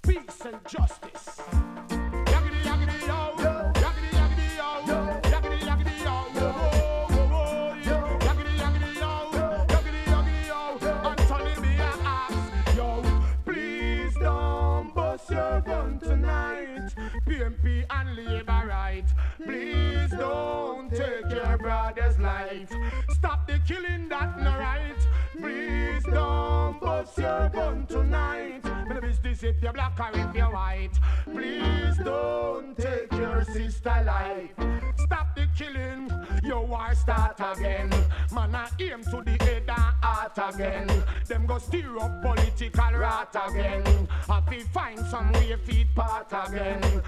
peace and justice. Yaggedy, yaggedy, yo. Yaggedy, yaggedy, yo. Yaggedy, yaggedy, yo. Yaggedy, yaggedy, yo. Yaggedy, yaggedy, yo. Anthony B. asks, yo, please don't bust your gun tonight. PMP and labor right. Please don't take your brother's life. Stop the killing, that no right. Please don't bust your gun tonight. The business if you're black or if you're white. Please don't take your sister life. Stop the killing, your war start again. Man, I aim to the head and heart again. Them go stir up political rot again. Happy find some way feet part again.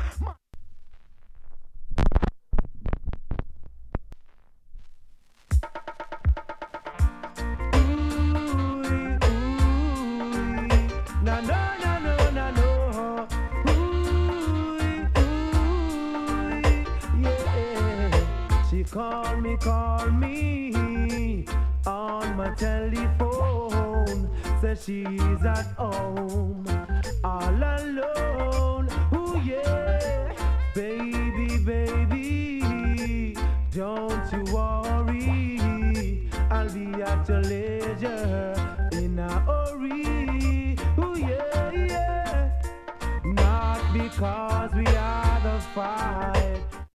Call me on my telephone. Says she's at home, all alone. Ooh yeah, baby, baby, don't you worry. I'll be at your leisure in a hurry. Ooh yeah, yeah. Not because we are the fight.